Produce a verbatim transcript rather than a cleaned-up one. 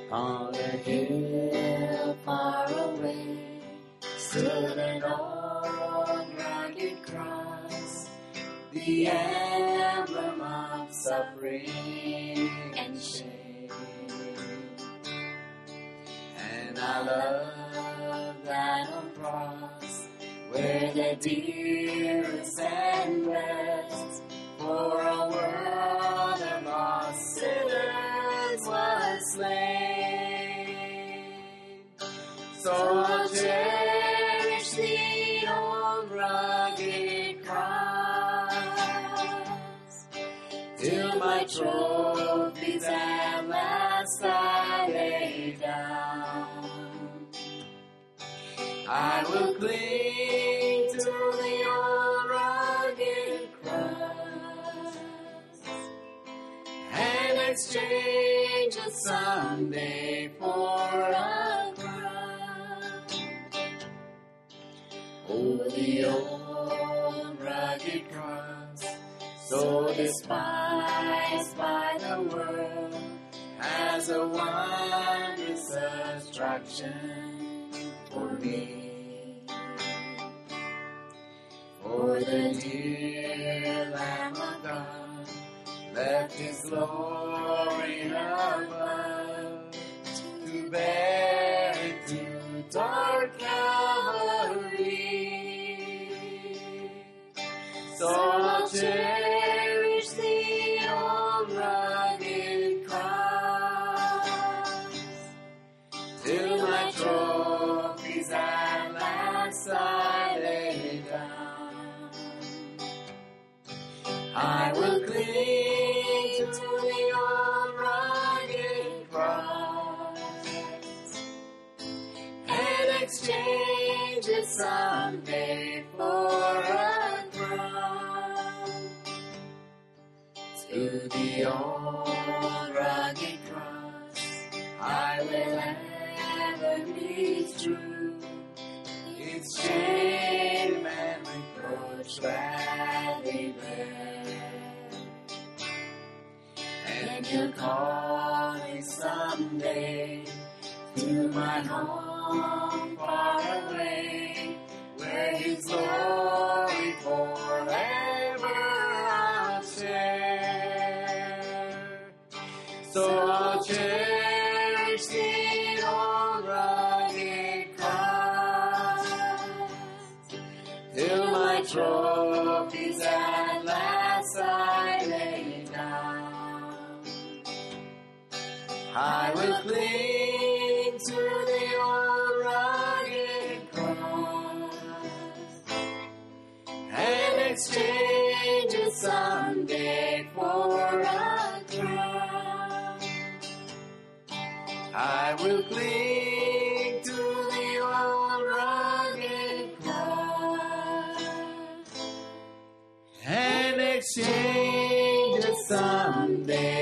On a hill far away stood an old rugged cross, the emblem of suffering and shame. And I love that old cross, where the dearest and best for a world of lost sinners was slain. So I'll cherish the old rugged cross, till my trophies at last I lay down. I will cling to the old rugged cross and exchange it someday for a crown. Oh, the old rugged cross, so despised by the world, has a wondrous attraction for me. For the dear Lamb of God left His glory above to bear it to dark Calvary. So I'll cherish the old rugged cross, till my trophies at last I lay down. I will cling to the old rugged cross and exchange it someday for a crown. To the old rugged cross I will ever be true, its shame and reproach gladly bear. And He'll call me someday to my home far away, where His glory forever I'll share. So I'll cherish the old rugged cross, till my trophies at last I lay down. I will cling to the old rugged cross and exchange it someday for a crown. I will cling to the old rugged cross and exchange it someday